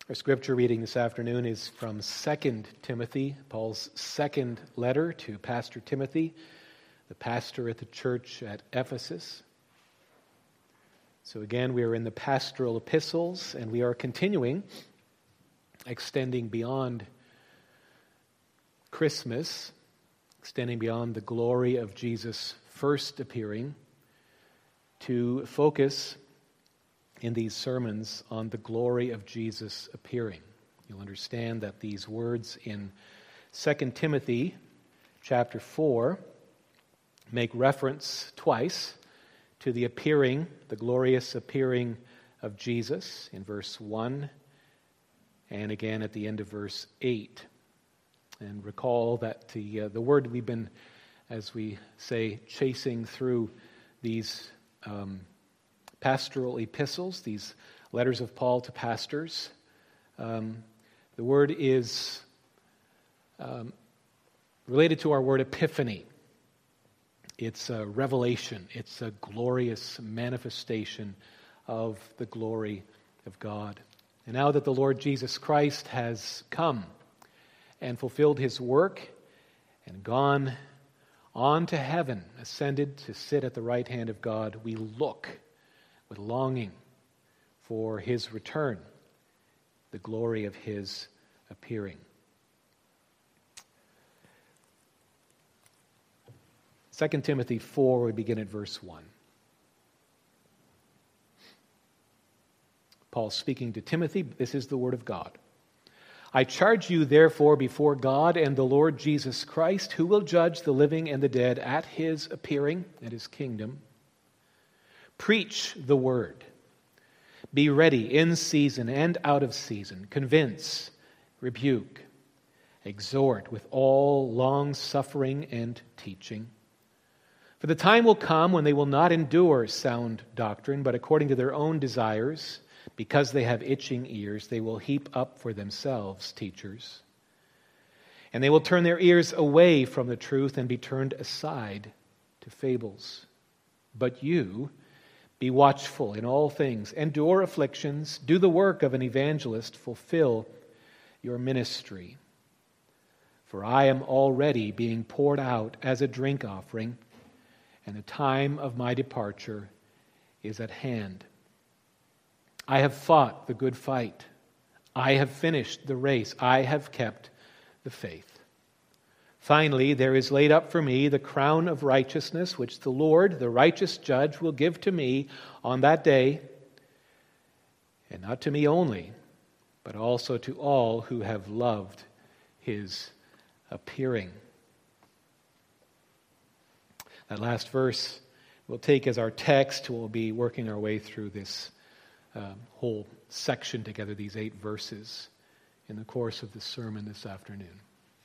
Our scripture reading this afternoon is from 2 Timothy, Paul's second letter to Pastor Timothy, the pastor at the church at Ephesus. So again, we are in the pastoral epistles, and we are continuing, extending beyond Christmas, extending beyond the glory of Jesus' first appearing, to focus in these sermons on the glory of Jesus appearing. You'll understand that these words in 2 Timothy chapter 4 make reference twice to the appearing, the glorious appearing of Jesus in verse 1 and again at the end of verse 8. And recall that the word we've been, as we say, chasing through these pastoral epistles, these letters of Paul to pastors. The word is related to our word epiphany. It's a revelation. It's a glorious manifestation of the glory of God. And now that the Lord Jesus Christ has come and fulfilled his work and gone on to heaven, ascended to sit at the right hand of God, we look with longing for his return, the glory of his appearing. 2 Timothy 4, we begin at verse 1. Paul speaking to Timothy, this is the word of God. I charge you therefore before God and the Lord Jesus Christ, who will judge the living and the dead at his appearing, at his kingdom. Preach the word. Be ready in season and out of season. Convince, rebuke, exhort with all long-suffering and teaching. For the time will come when they will not endure sound doctrine, but according to their own desires, because they have itching ears, they will heap up for themselves teachers. And they will turn their ears away from the truth and be turned aside to fables. But you, be watchful in all things, endure afflictions, do the work of an evangelist, fulfill your ministry. For I am already being poured out as a drink offering, and the time of my departure is at hand. I have fought the good fight. I have finished the race. I have kept the faith. Finally, there is laid up for me the crown of righteousness, which the Lord, the righteous judge, will give to me on that day, and not to me only, but also to all who have loved his appearing. That last verse we'll take as our text. We'll be working our way through this whole section together, these 8 verses, in the course of the sermon this afternoon.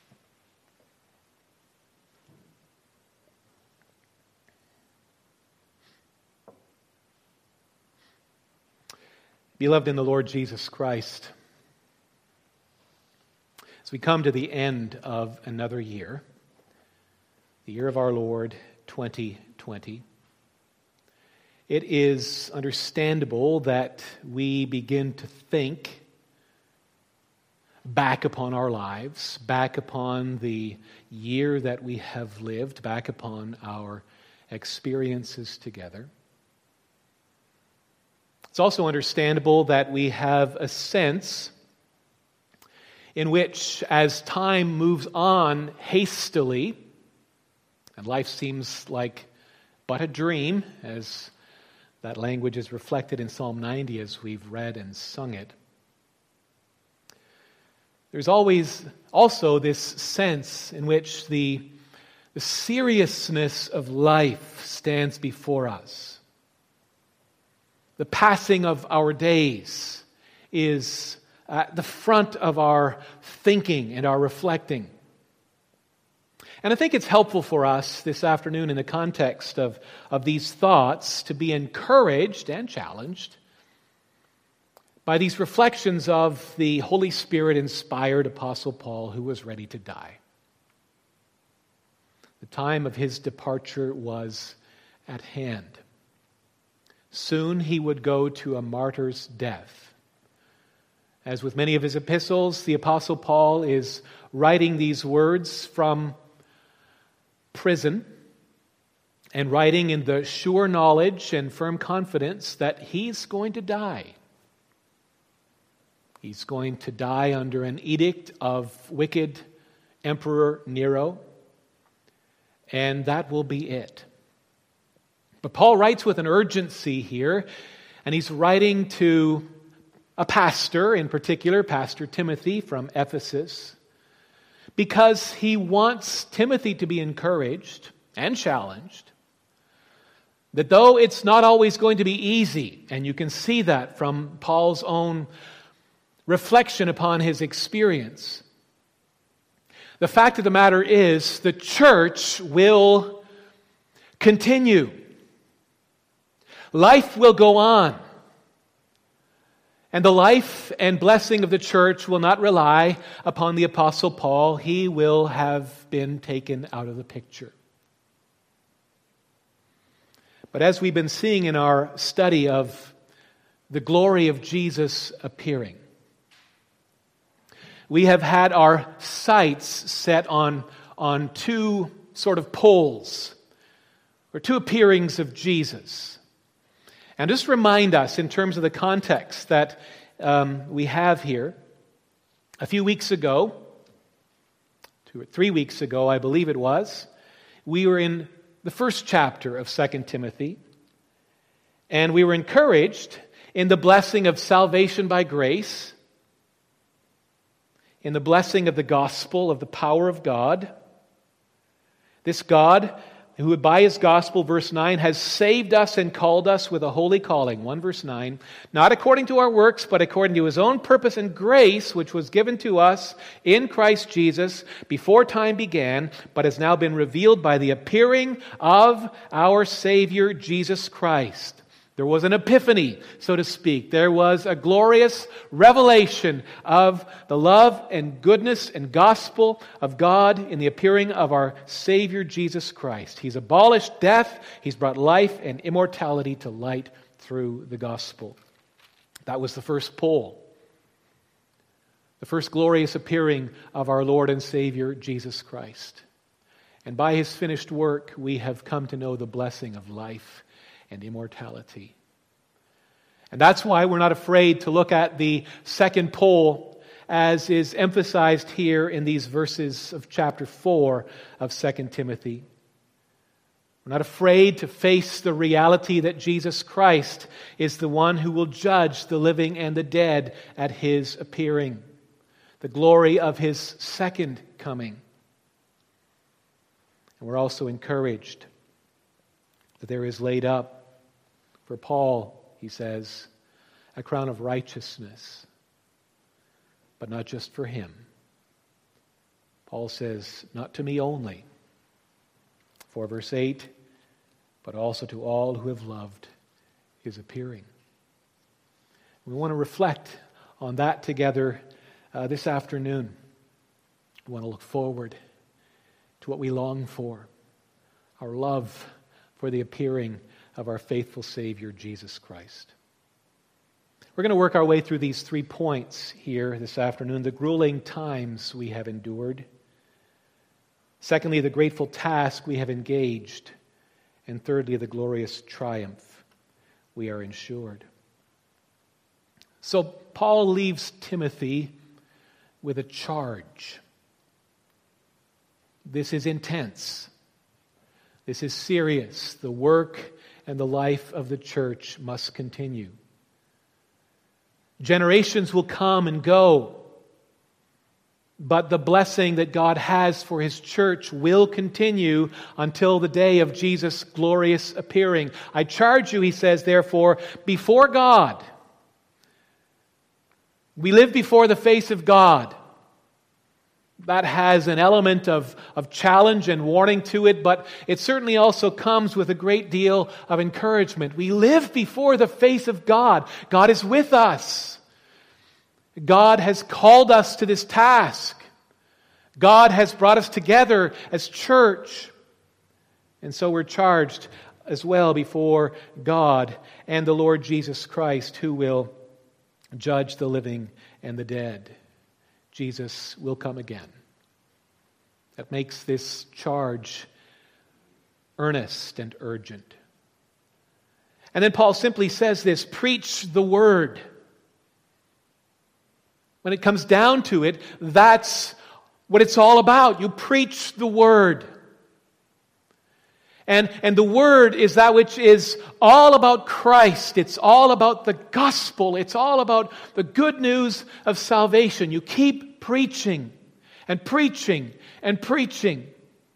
Beloved in the Lord Jesus Christ, as we come to the end of another year, the year of our Lord 2020, it is understandable that we begin to think back upon our lives, back upon the year that we have lived, back upon our experiences together. It's also understandable that we have a sense in which, as time moves on hastily, and life seems like but a dream, as that language is reflected in Psalm 90 as we've read and sung it, there's always also this sense in which the seriousness of life stands before us. The passing of our days is at the front of our thinking and our reflecting. And I think it's helpful for us this afternoon in the context of these thoughts to be encouraged and challenged by these reflections of the Holy Spirit-inspired Apostle Paul, who was ready to die. The time of his departure was at hand. Soon he would go to a martyr's death. As with many of his epistles, the Apostle Paul is writing these words from prison and writing in the sure knowledge and firm confidence that he's going to die. He's going to die under an edict of wicked Emperor Nero, and that will be it. But Paul writes with an urgency here, and he's writing to a pastor, in particular, Pastor Timothy from Ephesus, because he wants Timothy to be encouraged and challenged, that though it's not always going to be easy, and you can see that from Paul's own reflection upon his experience, the fact of the matter is the church will continue. Life will go on. And the life and blessing of the church will not rely upon the Apostle Paul. He will have been taken out of the picture. But as we've been seeing in our study of the glory of Jesus appearing, we have had our sights set on two sort of poles, or two appearings of Jesus. And just remind us in terms of the context that we have here. A few weeks ago, 2 or 3 weeks ago, I believe it was, we were in the first chapter of 2 Timothy, and we were encouraged in the blessing of salvation by grace, in the blessing of the gospel, of the power of God. This God, who by His gospel, verse 9, has saved us and called us with a holy calling, 1 verse 9, not according to our works, but according to His own purpose and grace, which was given to us in Christ Jesus before time began, but has now been revealed by the appearing of our Savior, Jesus Christ. There was an epiphany, so to speak. There was a glorious revelation of the love and goodness and gospel of God in the appearing of our Savior, Jesus Christ. He's abolished death. He's brought life and immortality to light through the gospel. That was the first pole. The first glorious appearing of our Lord and Savior, Jesus Christ. And by His finished work, we have come to know the blessing of life and immortality. And that's why we're not afraid to look at the second pole, as is emphasized here in these verses of chapter 4 of 2 Timothy. We're not afraid to face the reality that Jesus Christ is the one who will judge the living and the dead at His appearing, the glory of His second coming. And we're also encouraged that there is laid up for Paul, he says, a crown of righteousness, but not just for him. Paul says, not to me only, for verse 8, but also to all who have loved His appearing. We want to reflect on that together this afternoon. We want to look forward to what we long for, our love for the appearing of our faithful Savior, Jesus Christ. We're going to work our way through these 3 points here this afternoon. The grueling times we have endured. Secondly, the grateful task we have engaged. And thirdly, the glorious triumph we are ensured. So Paul leaves Timothy with a charge. This is intense. This is serious. The work and the life of the church must continue. Generations will come and go, but the blessing that God has for His church will continue until the day of Jesus' glorious appearing. I charge you, he says, therefore, before God. We live before the face of God. That has an element of challenge and warning to it, but it certainly also comes with a great deal of encouragement. We live before the face of God. God is with us. God has called us to this task. God has brought us together as church. And so we're charged as well before God and the Lord Jesus Christ, who will judge the living and the dead. Jesus will come again. That makes this charge earnest and urgent. And then Paul simply says this, preach the word. When it comes down to it, that's what it's all about. You preach the word. And the word is that which is all about Christ. It's all about the gospel. It's all about the good news of salvation. You keep preaching and preaching and preaching.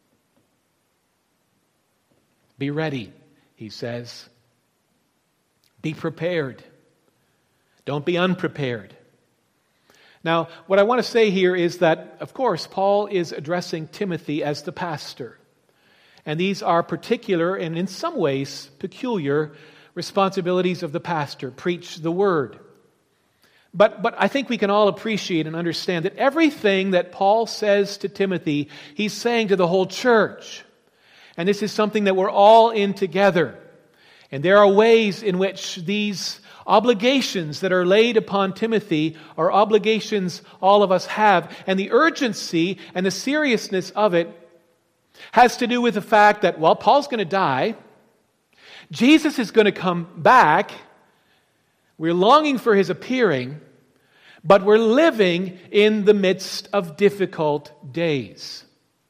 Be ready, he says. Be prepared. Don't be unprepared. Now, what I want to say here is that, of course, Paul is addressing Timothy as the pastor. And these are particular and in some ways peculiar responsibilities of the pastor. Preach the word. But I think we can all appreciate and understand that everything that Paul says to Timothy, he's saying to the whole church. And this is something that we're all in together. And there are ways in which these obligations that are laid upon Timothy are obligations all of us have. And the urgency and the seriousness of it has to do with the fact that, well, Paul's going to die. Jesus is going to come back. We're longing for his appearing. But we're living in the midst of difficult days.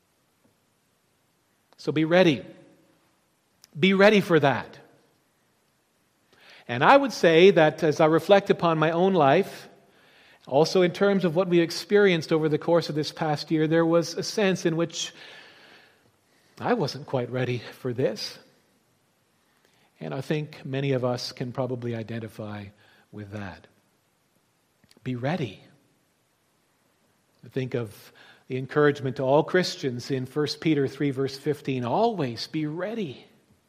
So be ready. Be ready for that. And I would say that as I reflect upon my own life, also in terms of what we experienced over the course of this past year, there was a sense in which I wasn't quite ready for this. And I think many of us can probably identify with that. Be ready. Think of the encouragement to all Christians in 1 Peter 3 verse 15. Always be ready.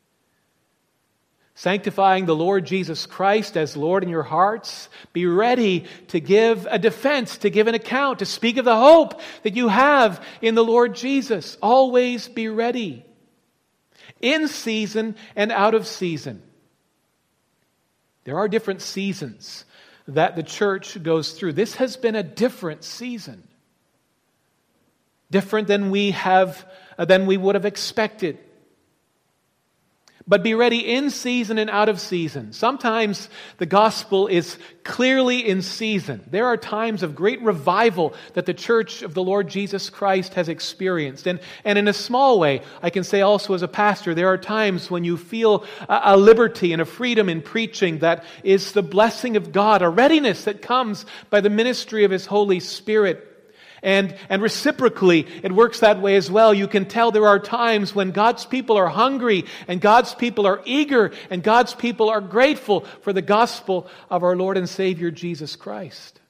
Sanctifying the Lord Jesus Christ as Lord in your hearts. Be ready to give a defense, to give an account, to speak of the hope that you have in the Lord Jesus. Always be ready. In season and out of season. There are different seasons that the church goes through. This has been a different season. Different than we would have expected. But be ready in season and out of season. Sometimes the gospel is clearly in season. There are times of great revival that the church of the Lord Jesus Christ has experienced. And in a small way, I can say also as a pastor, there are times when you feel a liberty and a freedom in preaching that is the blessing of God, a readiness that comes by the ministry of His Holy Spirit. And reciprocally, it works that way as well. You can tell there are times when God's people are hungry and God's people are eager and God's people are grateful for the gospel of our Lord and Savior Jesus Christ.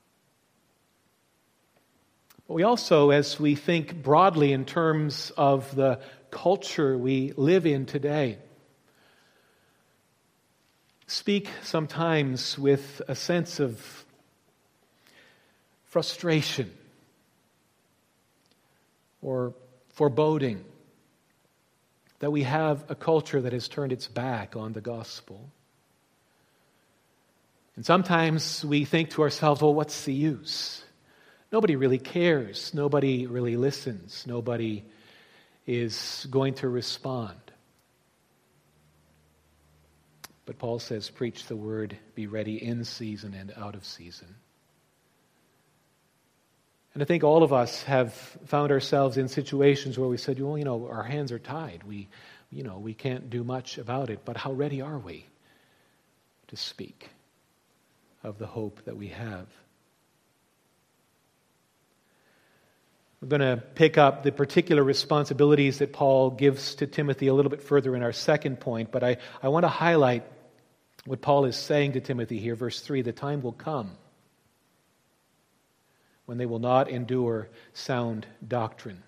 But we also, as we think broadly in terms of the culture we live in today, speak sometimes with a sense of frustration or foreboding that we have a culture that has turned its back on the gospel. And sometimes we think to ourselves, well, what's the use? Nobody really cares. Nobody really listens. Nobody is going to respond. But Paul says, preach the word, be ready in season and out of season. And I think all of us have found ourselves in situations where we said, well, our hands are tied. We can't do much about it. But how ready are we to speak of the hope that we have? We're going to pick up the particular responsibilities that Paul gives to Timothy a little bit further in our second point. But I want to highlight what Paul is saying to Timothy here, verse 3, the time will come when they will not endure sound doctrine.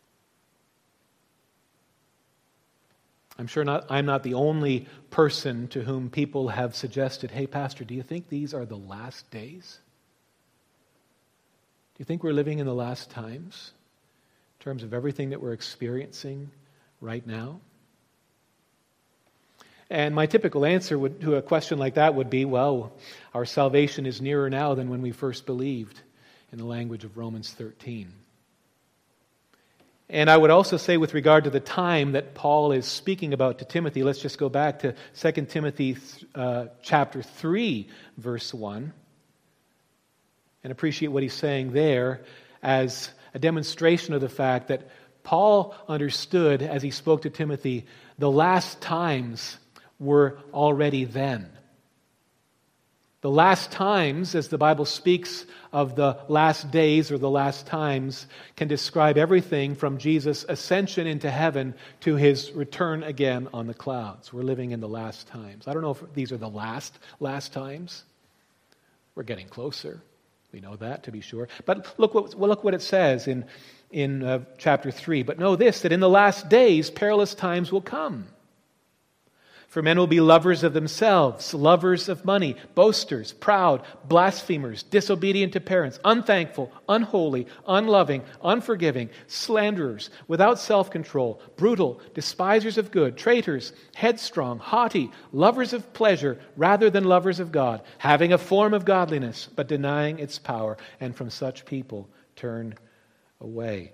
I'm not the only person to whom people have suggested, hey, Pastor, do you think these are the last days? Do you think we're living in the last times in terms of everything that we're experiencing right now? And my typical answer to a question like that would be, well, our salvation is nearer now than when we first believed, in the language of Romans 13. And I would also say, with regard to the time that Paul is speaking about to Timothy, let's just go back to 2 Timothy chapter 3, verse 1, and appreciate what he's saying there as a demonstration of the fact that Paul understood, as he spoke to Timothy, the last times were already then. The last times, as the Bible speaks of the last days or the last times, can describe everything from Jesus' ascension into heaven to his return again on the clouds. We're living in the last times. I don't know if these are the last times. We're getting closer. We know that, to be sure. But look what it says in chapter 3. But know this, that in the last days perilous times will come. For men will be lovers of themselves, lovers of money, boasters, proud, blasphemers, disobedient to parents, unthankful, unholy, unloving, unforgiving, slanderers, without self-control, brutal, despisers of good, traitors, headstrong, haughty, lovers of pleasure rather than lovers of God, having a form of godliness, but denying its power, and from such people turn away.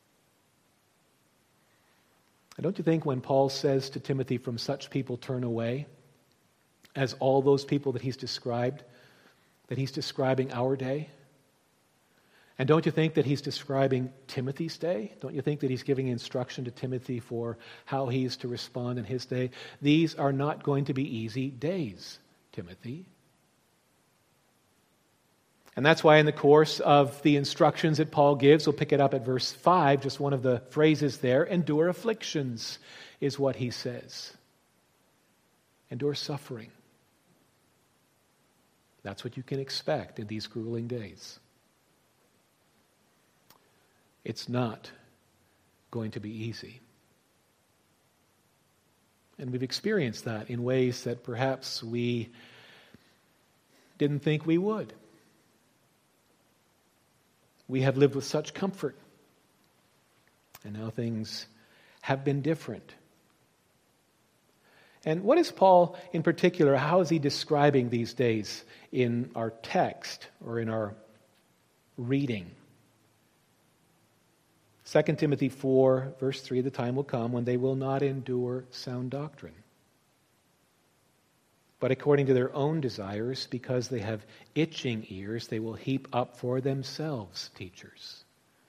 And don't you think when Paul says to Timothy, from such people turn away, as all those people that he's described, that he's describing our day? And don't you think that he's describing Timothy's day? Don't you think that he's giving instruction to Timothy for how he's to respond in his day? These are not going to be easy days, Timothy. And that's why in the course of the instructions that Paul gives, we'll pick it up at verse 5, just one of the phrases there, endure afflictions is what he says. Endure suffering. That's what you can expect in these grueling days. It's not going to be easy. And we've experienced that in ways that perhaps we didn't think we would. We have lived with such comfort, and now things have been different. And what is Paul in particular, how is he describing these days in our text or in our reading? 2 Timothy 4, verse 3, the time will come when they will not endure sound doctrine, but according to their own desires, because they have itching ears, they will heap up for themselves teachers.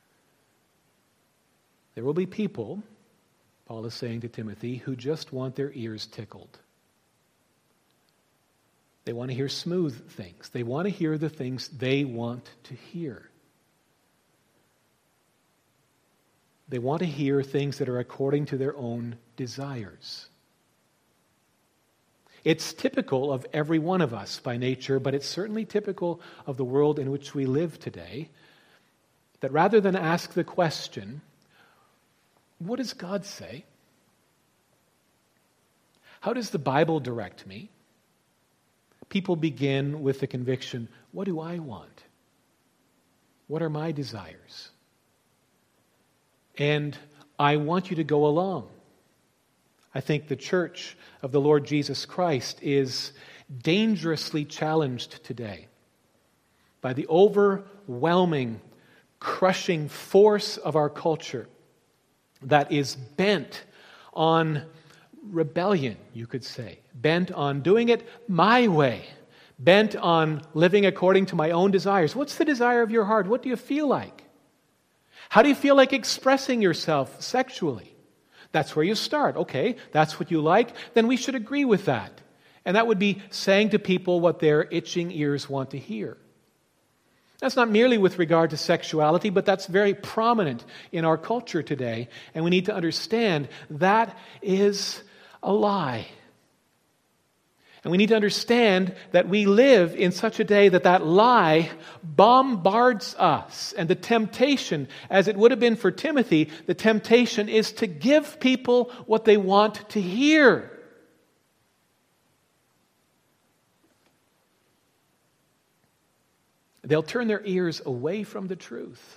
There will be people, Paul is saying to Timothy, who just want their ears tickled. They want to hear smooth things. They want to hear the things they want to hear. They want to hear things that are according to their own desires. It's typical of every one of us by nature, but it's certainly typical of the world in which we live today, that rather than ask the question, what does God say? How does the Bible direct me? People begin with the conviction, what do I want? What are my desires? And I want you to go along. I think the church of the Lord Jesus Christ is dangerously challenged today by the overwhelming, crushing force of our culture that is bent on rebellion, you could say, bent on doing it my way, bent on living according to my own desires. What's the desire of your heart? What do you feel like? How do you feel like expressing yourself sexually? That's where you start. Okay, that's what you like, then we should agree with that. And that would be saying to people what their itching ears want to hear. That's not merely with regard to sexuality, but that's very prominent in our culture today. And we need to understand that is a lie. And we need to understand that we live in such a day that that lie bombards us. And the temptation, as it would have been for Timothy, the temptation is to give people what they want to hear. They'll turn their ears away from the truth.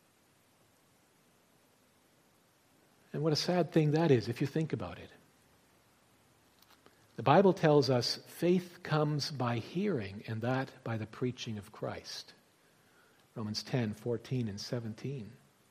And what a sad thing that is if you think about it. The Bible tells us faith comes by hearing, and that by the preaching of Christ. Romans 10, 14, and 17.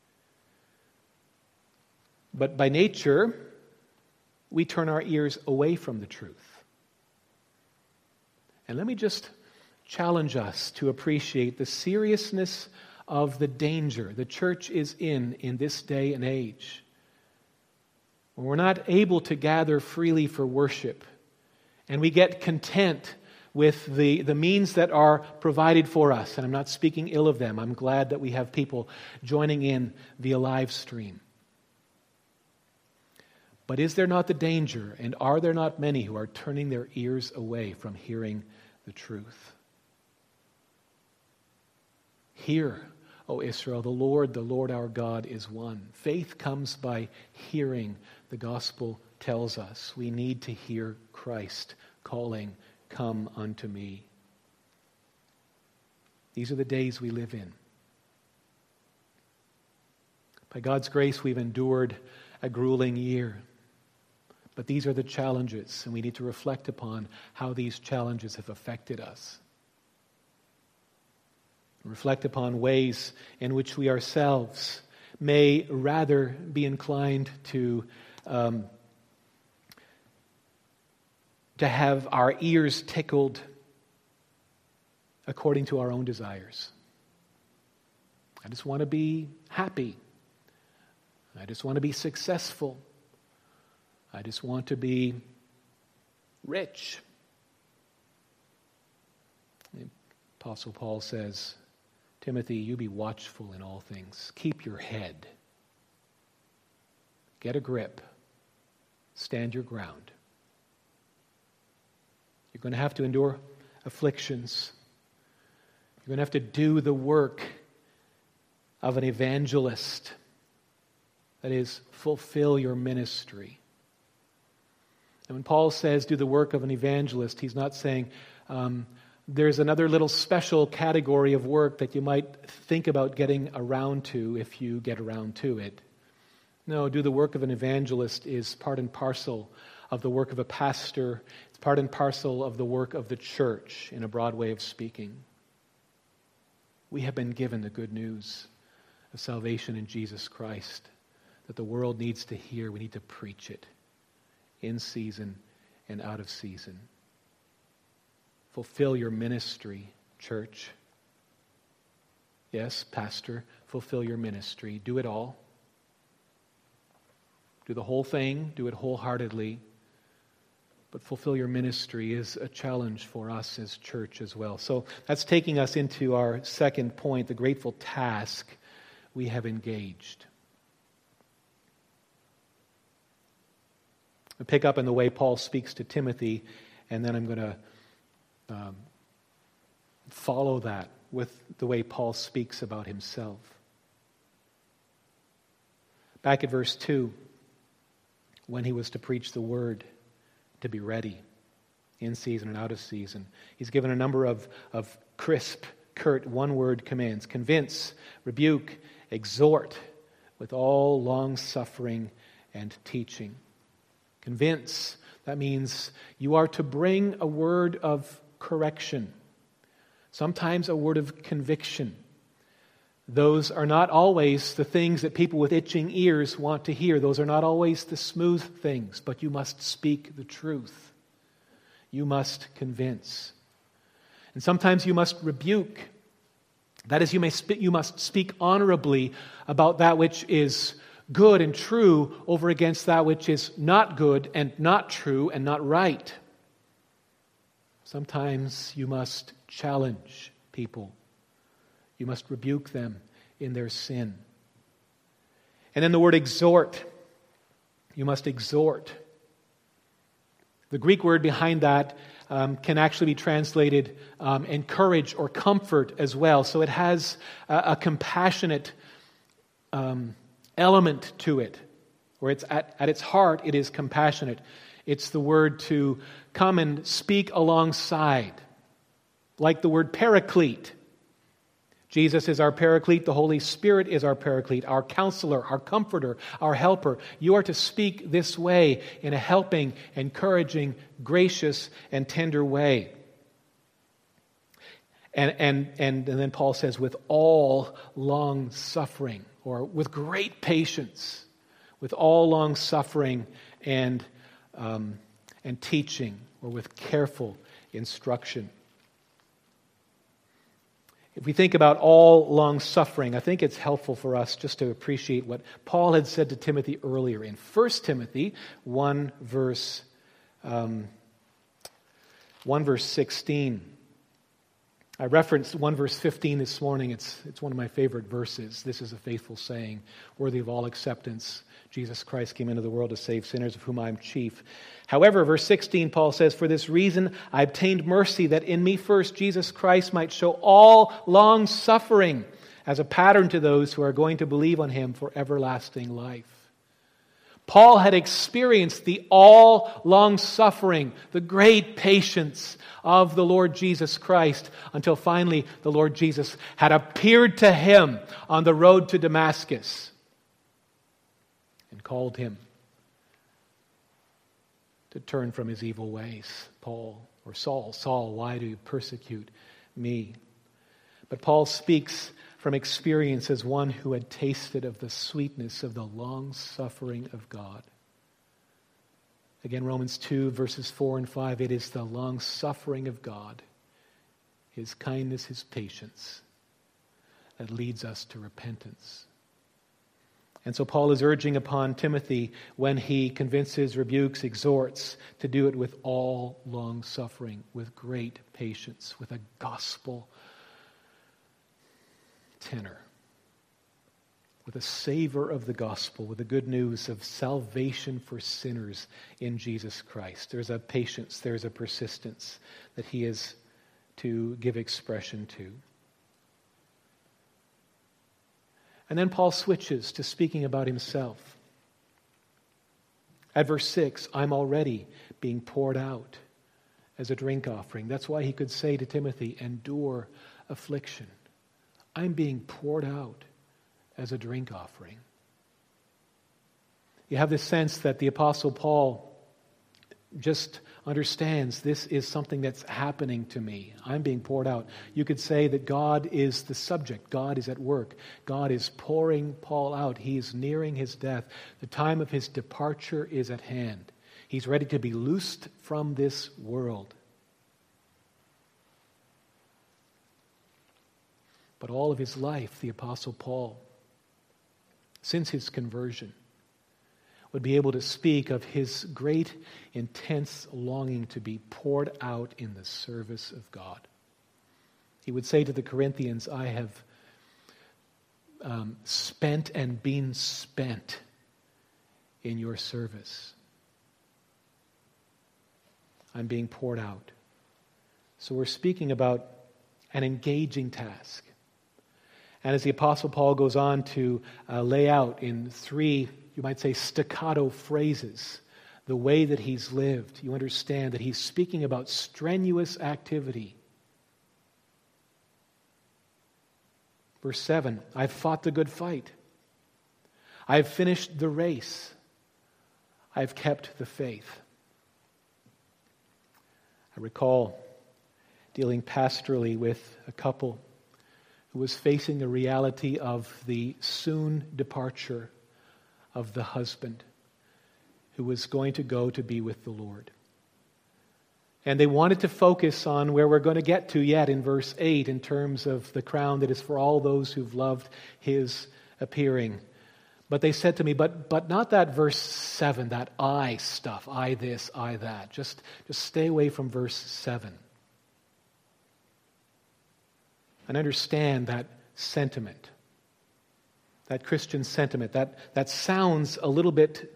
But by nature, we turn our ears away from the truth. And let me just challenge us to appreciate the seriousness of the danger the church is in this day and age. When we're not able to gather freely for worship, and we get content with the means that are provided for us. And I'm not speaking ill of them. I'm glad that we have people joining in via live stream. But is there not the danger, and are there not many who are turning their ears away from hearing the truth? Hear, O Israel, the Lord our God is one. Faith comes by hearing. The gospel tells us we need to hear Christ calling, "Come unto me." These are the days we live in. By God's grace, we've endured a grueling year. But these are the challenges, and we need to reflect upon how these challenges have affected us. Reflect upon ways in which we ourselves may rather be inclined to have our ears tickled according to our own desires. I just want to be happy. I just want to be successful. I just want to be rich. The Apostle Paul says, Timothy, you be watchful in all things. Keep your head. Get a grip. Stand your ground. You're going to have to endure afflictions. You're going to have to do the work of an evangelist. That is, fulfill your ministry. And when Paul says do the work of an evangelist, he's not saying there's another little special category of work that you might think about getting around to if you get around to it. No, do the work of an evangelist is part and parcel of the work of a pastor. It's part and parcel of the work of the church, in a broad way of speaking. We have been given the good news of salvation in Jesus Christ that the world needs to hear. We need to preach it in season and out of season. Fulfill your ministry, church. Yes, pastor, fulfill your ministry. Do it all. Do the whole thing. Do it wholeheartedly. But fulfill your ministry is a challenge for us as church as well. So that's taking us into our second point, the grateful task we have engaged. I'll pick up in the way Paul speaks to Timothy, and then I'm going to follow that with the way Paul speaks about himself. Back at verse 2, when he was to preach the word, to be ready in season and out of season, he's given a number of crisp, curt, one-word commands. Convince, rebuke, exhort, with all long-suffering and teaching. Convince, that means you are to bring a word of correction, sometimes a word of conviction. Those are not always the things that people with itching ears want to hear. Those are not always the smooth things, but you must speak the truth. You must convince. And sometimes you must rebuke. That is, you must speak honorably about that which is good and true over against that which is not good and not true and not right. Sometimes you must challenge people. You must rebuke them in their sin. And then the word exhort. You must exhort. The Greek word behind that can actually be translated encourage or comfort as well. So it has a compassionate element to it, or it's at its heart, it is compassionate. It's the word to come and speak alongside, like the word paraclete. Jesus is our paraclete. The Holy Spirit is our paraclete, our counselor, our comforter, our helper. You are to speak this way in a helping, encouraging, gracious, and tender way. And then Paul says, with all long suffering, or with great patience, with all long suffering and teaching, or with careful instruction. If we think about all long suffering, I think it's helpful for us just to appreciate what Paul had said to Timothy earlier in 1 Timothy 1 verse 16. I referenced 1 verse 15 this morning. It's one of my favorite verses. This is a faithful saying, worthy of all acceptance. Jesus Christ came into the world to save sinners, of whom I am chief. However, verse 16, Paul says, for this reason I obtained mercy, that in me first Jesus Christ might show all long suffering as a pattern to those who are going to believe on him for everlasting life. Paul had experienced the all long suffering, the great patience of the Lord Jesus Christ, until finally the Lord Jesus had appeared to him on the road to Damascus and called him to turn from his evil ways. Saul, why do you persecute me? But Paul speaks from experience as one who had tasted of the sweetness of the long suffering of God. Again, Romans 2 verses 4 and 5, it is the long suffering of God, his kindness, his patience, that leads us to repentance. And so Paul is urging upon Timothy, when he convinces, rebukes, exhorts, to do it with all long suffering, with great patience, with a gospel tenor, with a savor of the gospel, with the good news of salvation for sinners in Jesus Christ. There's a patience, there's a persistence that he is to give expression to. And then Paul switches to speaking about himself. At verse 6, I'm already being poured out as a drink offering. That's why he could say to Timothy, endure affliction. I'm being poured out as a drink offering. You have this sense that the Apostle Paul just understands this is something that's happening to me. I'm being poured out. You could say that God is the subject. God is at work. God is pouring Paul out. He is nearing his death. The time of his departure is at hand. He's ready to be loosed from this world. But all of his life, the Apostle Paul, since his conversion, would be able to speak of his great, intense longing to be poured out in the service of God. He would say to the Corinthians, I have spent and been spent in your service. I'm being poured out. So we're speaking about an engaging task. And as the Apostle Paul goes on to lay out in 3, you might say, staccato phrases, the way that he's lived, you understand that he's speaking about strenuous activity. Verse 7, I've fought the good fight. I've finished the race. I've kept the faith. I recall dealing pastorally with a couple who was facing the reality of the soon departure of the husband who was going to go to be with the Lord. And they wanted to focus on where we're going to get to yet in verse 8 in terms of the crown that is for all those who've loved his appearing. But they said to me, but not that verse 7, that I stuff, I this, I that. Just stay away from verse 7. And understand that sentiment, that Christian sentiment, that sounds a little bit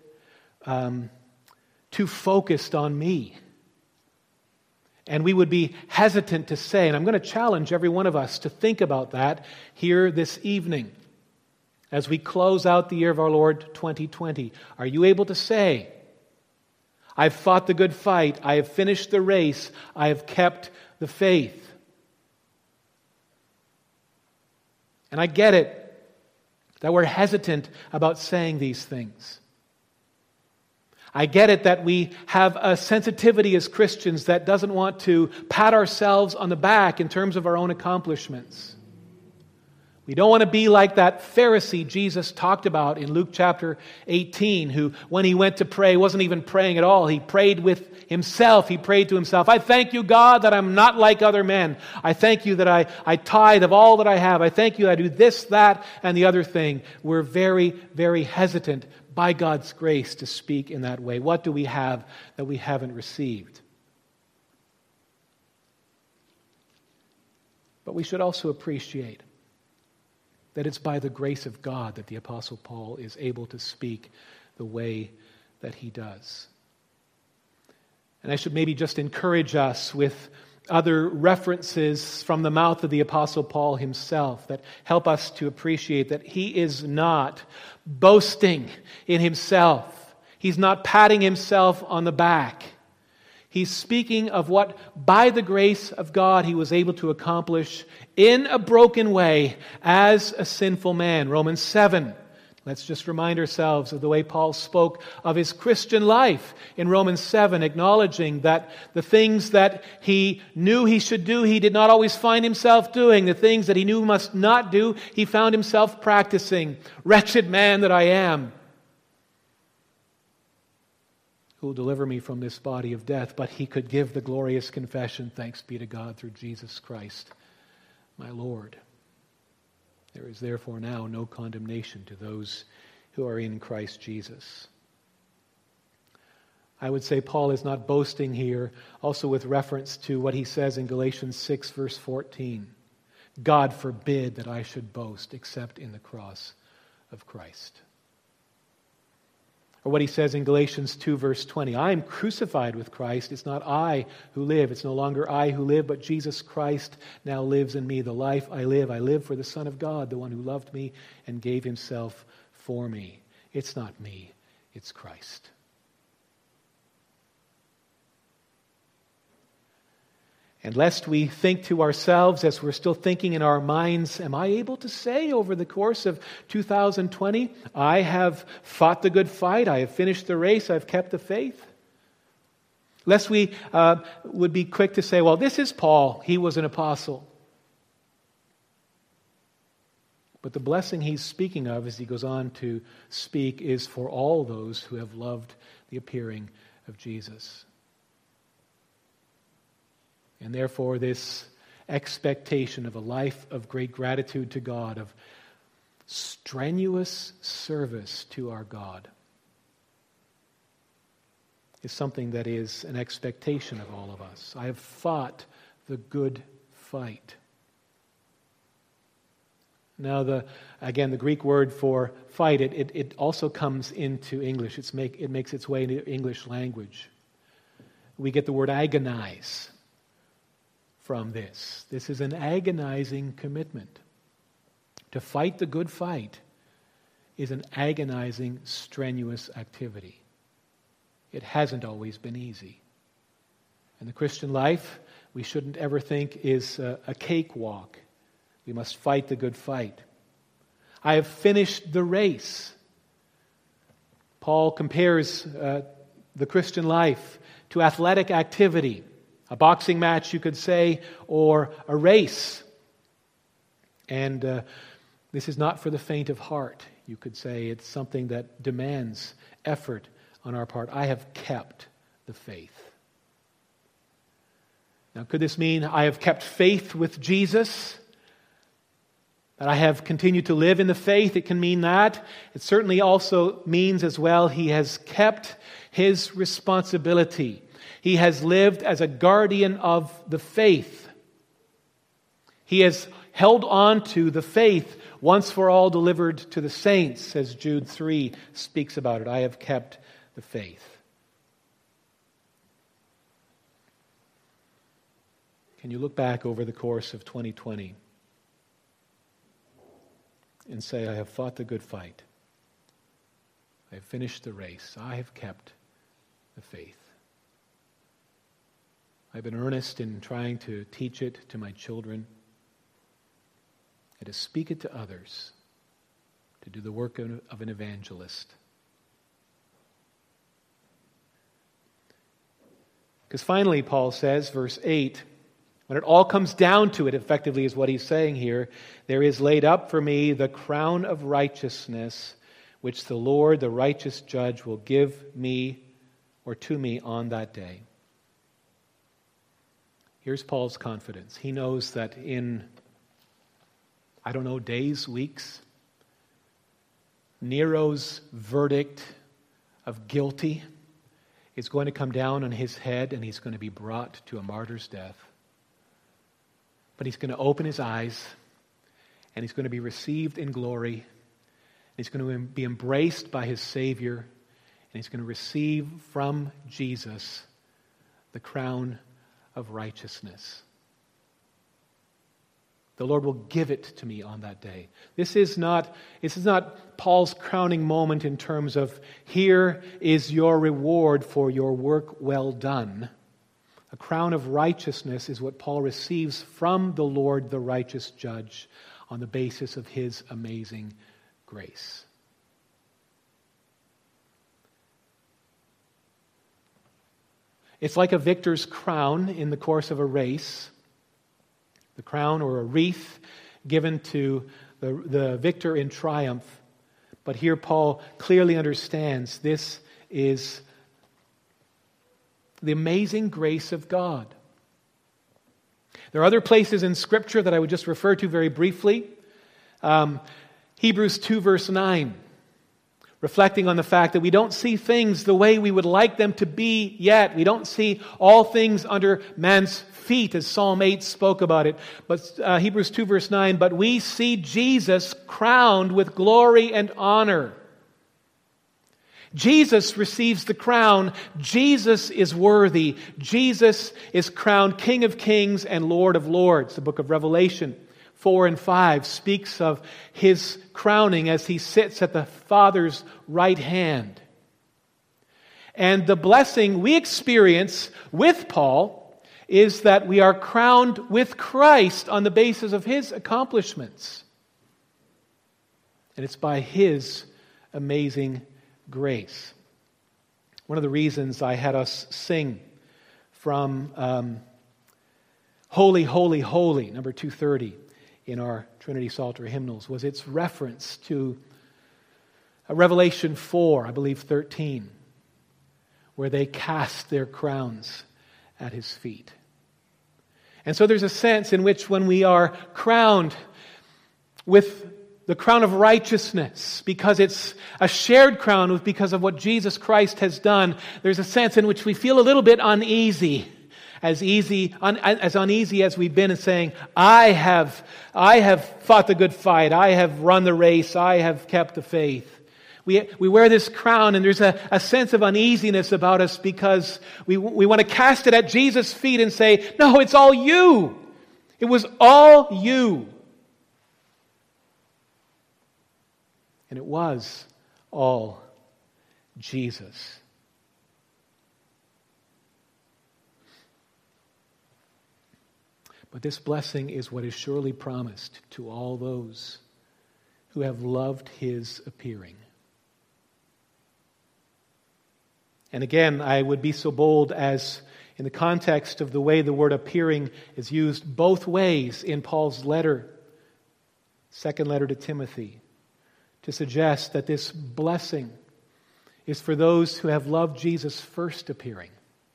too focused on me. And we would be hesitant to say, and I'm going to challenge every one of us to think about that here this evening as we close out the year of our Lord 2020. Are you able to say, I've fought the good fight, I have finished the race, I have kept the faith? And I get it that we're hesitant about saying these things. I get it that we have a sensitivity as Christians that doesn't want to pat ourselves on the back in terms of our own accomplishments. We don't want to be like that Pharisee Jesus talked about in Luke chapter 18, who, when he went to pray, wasn't even praying at all. He prayed with himself. He prayed to himself, I thank you, God, that I'm not like other men. I thank you that I tithe of all that I have. I thank you that I do this, that, and the other thing. We're very, very hesitant by God's grace to speak in that way. What do we have that we haven't received? But we should also appreciate that it's by the grace of God that the Apostle Paul is able to speak the way that he does. And I should maybe just encourage us with other references from the mouth of the Apostle Paul himself that help us to appreciate that he is not boasting in himself. He's not patting himself on the back. He's speaking of what, by the grace of God, he was able to accomplish in a broken way as a sinful man. Romans 7. Let's just remind ourselves of the way Paul spoke of his Christian life in Romans 7, acknowledging that the things that he knew he should do, he did not always find himself doing. The things that he knew must not do, he found himself practicing. Wretched man that I am, who will deliver me from this body of death? But he could give the glorious confession, thanks be to God through Jesus Christ, my Lord. There is therefore now no condemnation to those who are in Christ Jesus. I would say Paul is not boasting here, also with reference to what he says in Galatians 6, verse 14. God forbid that I should boast except in the cross of Christ. Or what he says in Galatians 2, verse 20. I am crucified with Christ. It's not I who live. It's no longer I who live, but Jesus Christ now lives in me. The life I live for the Son of God, the one who loved me and gave himself for me. It's not me, it's Christ. And lest we think to ourselves, as we're still thinking in our minds, am I able to say over the course of 2020, I have fought the good fight, I have finished the race, I've kept the faith? Lest we would be quick to say, well, this is Paul, he was an apostle. But the blessing he's speaking of, as he goes on to speak, is for all those who have loved the appearing of Jesus. And therefore, this expectation of a life of great gratitude to God, of strenuous service to our God, is something that is an expectation of all of us. I have fought the good fight. Now, the Greek word for fight, it also comes into English. It makes its way into English language. We get the word agonize from this. This is an agonizing commitment. To fight the good fight is an agonizing, strenuous activity. It hasn't always been easy. And the Christian life, we shouldn't ever think is a cakewalk. We must fight the good fight. I have finished the race. Paul compares the Christian life to athletic activity. A boxing match, you could say, or a race. And this is not for the faint of heart, you could say. It's something that demands effort on our part. I have kept the faith. Now, could this mean I have kept faith with Jesus? That I have continued to live in the faith? It can mean that. It certainly also means as well he has kept his responsibility. He has lived as a guardian of the faith. He has held on to the faith once for all delivered to the saints, as Jude 3 speaks about it. I have kept the faith. Can you look back over the course of 2020 and say, I have fought the good fight. I have finished the race. I have kept the faith. I've been earnest in trying to teach it to my children. It to speak it to others, to do the work of an evangelist. Because finally, Paul says, verse 8, when it all comes down to it, effectively is what he's saying here, there is laid up for me the crown of righteousness, which the Lord, the righteous judge, will give me or to me on that day. Here's Paul's confidence. He knows that in, days, weeks, Nero's verdict of guilty is going to come down on his head, and he's going to be brought to a martyr's death. But he's going to open his eyes, and he's going to be received in glory, and he's going to be embraced by his Savior, and he's going to receive from Jesus the crown of righteousness. The Lord will give it to me on that day. This is not Paul's crowning moment in terms of, here is your reward for your work well done. A crown of righteousness is what Paul receives from the Lord, the righteous judge, on the basis of his amazing grace. It's like a victor's crown in the course of a race. The crown or a wreath given to the victor in triumph. But here Paul clearly understands this is the amazing grace of God. There are other places in Scripture that I would just refer to very briefly. Hebrews 2 verse 9. Reflecting on the fact that we don't see things the way we would like them to be yet. We don't see all things under man's feet, as Psalm 8 spoke about it. But Hebrews 2 verse 9, but we see Jesus crowned with glory and honor. Jesus receives the crown. Jesus is worthy. Jesus is crowned King of Kings and Lord of Lords. The book of Revelation 4 and 5 speaks of his crowning as he sits at the Father's right hand. And the blessing we experience with Paul is that we are crowned with Christ on the basis of his accomplishments. And it's by his amazing grace. One of the reasons I had us sing from Holy, Holy, Holy, number 230, in our Trinity Psalter hymnals, was its reference to Revelation 4, I believe 13, where they cast their crowns at his feet. And so there's a sense in which when we are crowned with the crown of righteousness, because it's a shared crown because of what Jesus Christ has done, there's a sense in which we feel a little bit uneasy. As uneasy as we've been in saying, I have fought the good fight, I have run the race, I have kept the faith. We wear this crown, and there's a sense of uneasiness about us because we want to cast it at Jesus' feet and say, no, it's all you. It was all you. And it was all Jesus. But this blessing is what is surely promised to all those who have loved his appearing. And again, I would be so bold as, in the context of the way the word appearing is used both ways in Paul's letter, second letter to Timothy, to suggest that this blessing is for those who have loved Jesus' first appearing.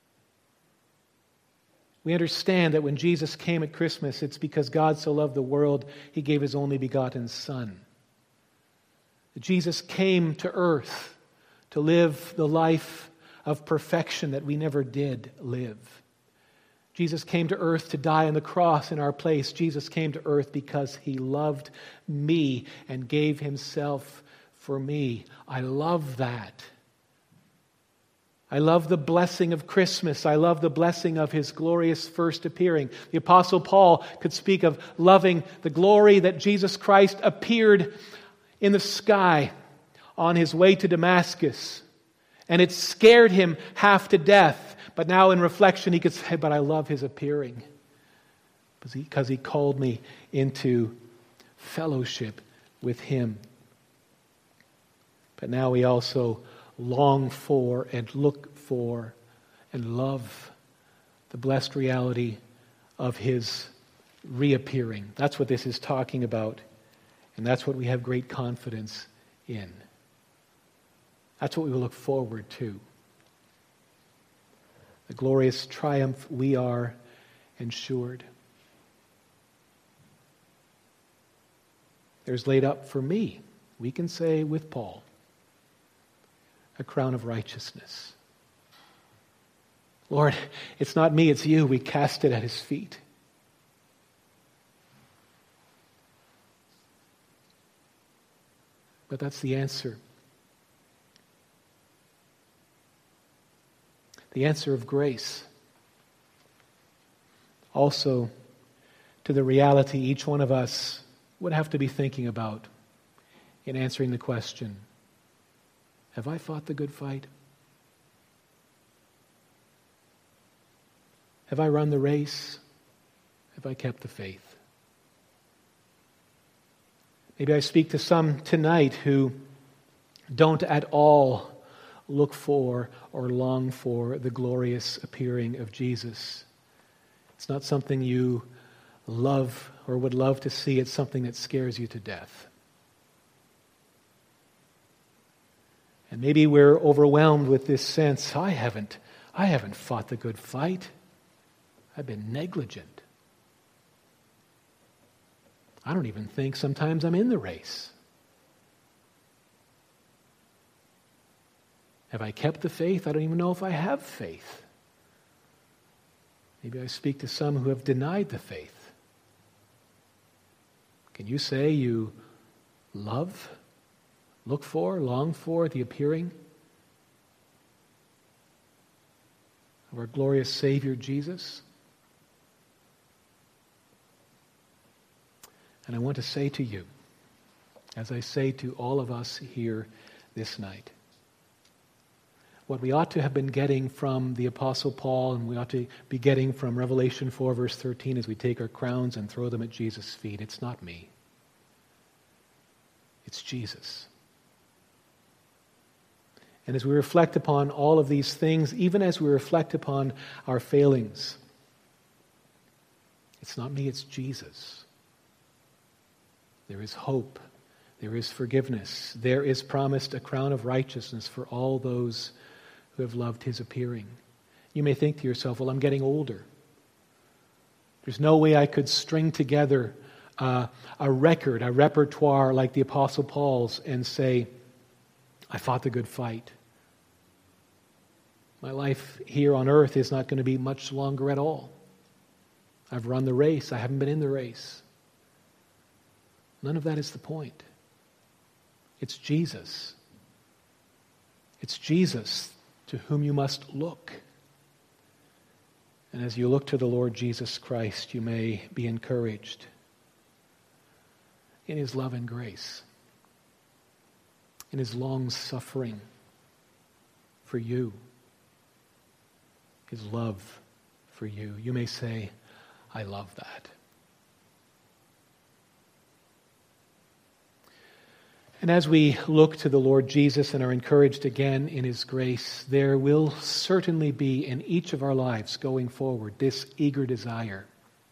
We understand that when Jesus came at Christmas, it's because God so loved the world, he gave his only begotten Son. Jesus came to earth to live the life of perfection that we never did live. Jesus came to earth to die on the cross in our place. Jesus came to earth because he loved me and gave himself for me. I love that. I love the blessing of Christmas. I love the blessing of his glorious first appearing. The Apostle Paul could speak of loving the glory that Jesus Christ appeared in the sky on his way to Damascus. And it scared him half to death. But now in reflection he could say, but I love his appearing because he called me into fellowship with him. But now we also long for and look for and love the blessed reality of his reappearing. That's what this is talking about, and that's what we have great confidence in. That's what we will look forward to. The glorious triumph we are ensured. There's laid up for me, we can say with Paul, a crown of righteousness. Lord, it's not me, it's you. We cast it at his feet. But that's the answer. The answer of grace. Also, to the reality each one of us would have to be thinking about in answering the question, have I fought the good fight? Have I run the race? Have I kept the faith? Maybe I speak to some tonight who don't at all look for or long for the glorious appearing of Jesus. It's not something you love or would love to see. It's something that scares you to death. And maybe we're overwhelmed with this sense, I haven't fought the good fight. I've been negligent. I don't even think sometimes I'm in the race. Have I kept the faith? I don't even know if I have faith. Maybe I speak to some who have denied the faith. Can you say you love, look for, long for the appearing of our glorious Savior Jesus? And I want to say to you, as I say to all of us here this night, what we ought to have been getting from the Apostle Paul, and we ought to be getting from Revelation 4, verse 13, as we take our crowns and throw them at Jesus' feet, it's not me. It's Jesus. And as we reflect upon all of these things, even as we reflect upon our failings, it's not me, it's Jesus. There is hope. There is forgiveness. There is promised a crown of righteousness for all those who have loved his appearing. You may think to yourself, well, I'm getting older. There's no way I could string together a repertoire like the Apostle Paul's and say, I fought the good fight. My life here on earth is not going to be much longer at all. I've run the race. I haven't been in the race. None of that is the point. It's Jesus. It's Jesus to whom you must look. And as you look to the Lord Jesus Christ, you may be encouraged in his love and grace, in his long suffering for you, his love for you. You may say, I love that. And as we look to the Lord Jesus and are encouraged again in his grace, there will certainly be in each of our lives going forward this eager desire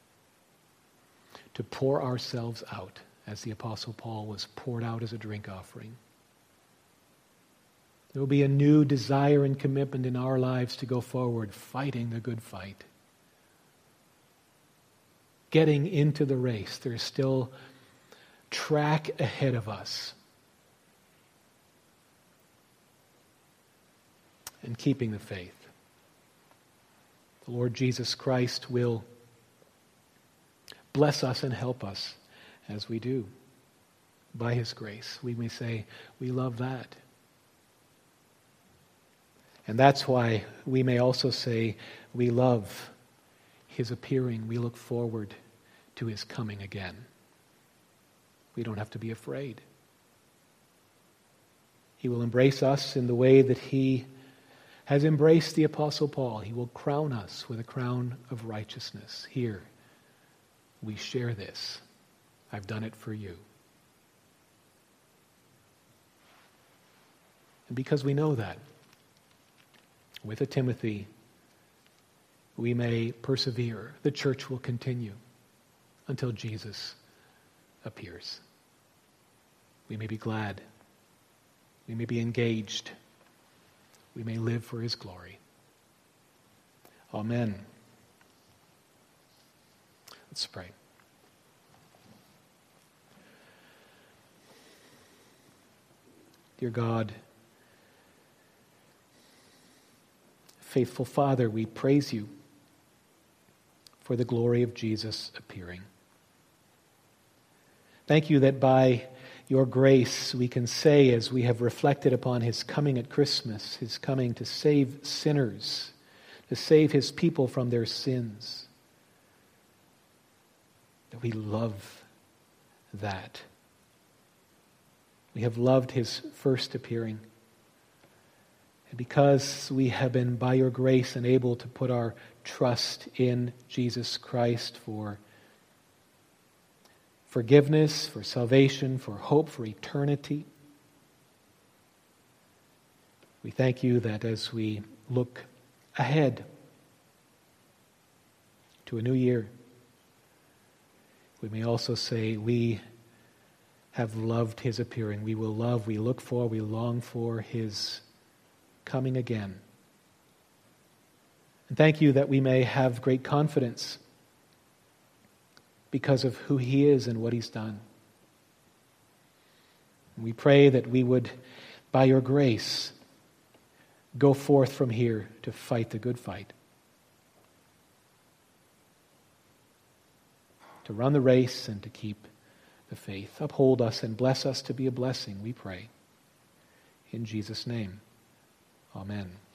to pour ourselves out as the Apostle Paul was poured out as a drink offering. There will be a new desire and commitment in our lives to go forward, fighting the good fight. Getting into the race. There's still track ahead of us. And keeping the faith. The Lord Jesus Christ will bless us and help us as we do. By his grace, we may say, we love that. And that's why we may also say, we love his appearing. We look forward to his coming again. We don't have to be afraid. He will embrace us in the way that he has embraced the Apostle Paul. He will crown us with a crown of righteousness. Here, we share this I've done it for you. And because we know that, with a Timothy, we may persevere. The church will continue until Jesus appears. We may be glad. We may be engaged. We may live for his glory. Amen. Let's pray. Dear God, faithful Father, we praise you for the glory of Jesus appearing. Thank you that by your grace we can say, as we have reflected upon his coming at Christmas, his coming to save sinners, to save his people from their sins, that we love that. We have loved his first appearing. And because we have been, by your grace, enabled to put our trust in Jesus Christ for forgiveness, for salvation, for hope, for eternity, we thank you that as we look ahead to a new year, we may also say we have loved his appearing. We will love, we look for, we long for his coming again. And thank you that we may have great confidence because of who he is and what he's done. And we pray that we would, by your grace, go forth from here to fight the good fight, to run the race and to keep the faith. Uphold us and bless us to be a blessing, we pray. In Jesus' name, amen.